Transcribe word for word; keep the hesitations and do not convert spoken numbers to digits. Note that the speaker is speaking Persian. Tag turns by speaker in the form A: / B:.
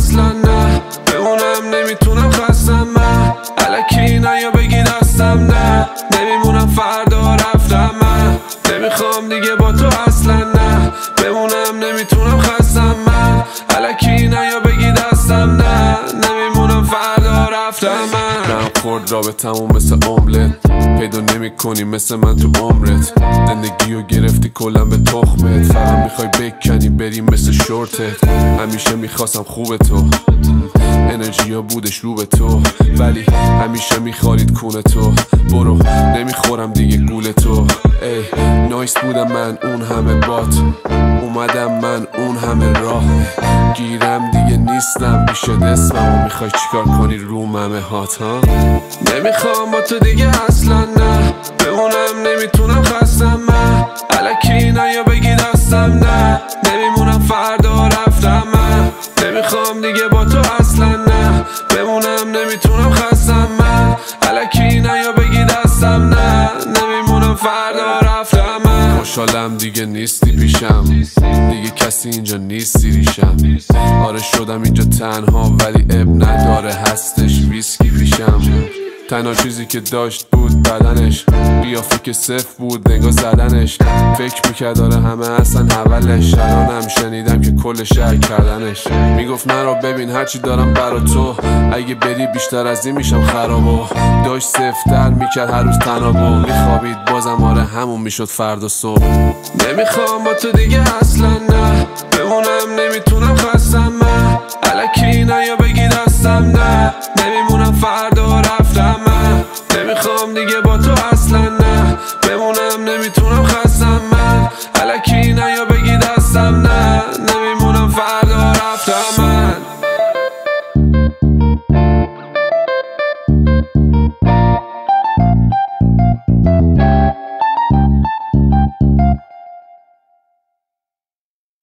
A: اصلا نه، بمونم نمیتونم خستم من، الکی نیا بگی دستم نه، نمیمونم فردا رفتم من، نمیخوام دیگه با تو اصلا نه، بمونم نمیتونم خستم من، الکی نیا بگی دستم نه، نمیمونم فردا رفتم من. رم خورد رابطمون مثل املت، پیدا نمی کنی مثل من تو عمرت، زندگیو گرفتی کلم به تخمت، فقط میخوای بکنی بری مثل شورتت، همیشه میخواستم خوب تو، انرژی ها بودش رو به تو، ولی همیشه میخارید کونه تو، برو نمیخورم دیگه گول تو، ای نایس بودم من اون همه بات، اومدم من اون همه راه، گیرم دیگه نیستم بیشت اسمم و میخوای چیکار کنی رو ممه هات ها. نمیخوام با تو دیگه اصلا نه، بمونم نمیتونم خستم من، الکی نیا بگی دستم نه، نمیمونم فردا رفتم من، نمیخوام دیگه با تو اصلا نه، بمونم نمیتونم خستم من، الکی نیا بگی دستم نه، نمیمونم فردا رفتم من. خوشحالم دیگه نیستی پیشم، دیگه کسی اینجا نیستی ریشم، آره شدم اینجا تنها ولی اب نداره هستش ویسکی پیشم، تنها چیزی که داشت بود بدنش، قیافه که صفر بود نگاه زدنش، فکر میکرد داره همه اصلا اولش، الانم شنیدم که کل شهر کردنش، میگفت نرا ببین هرچی دارم برا تو، اگه بری بیشتر از این میشم خرابو، داشت سفتر میکرد هر روز تنابو، میخوابید بازم آره همون میشد فردا صبح. نمیخوام با تو دیگه اصلا نه، بمونم نمیتونم خستم من، الکی نیا بگی دستم نه، نمیمونم فردا رفتم من، نمیخوام دیگه با تو اصلا نه، بمونم نمیتونم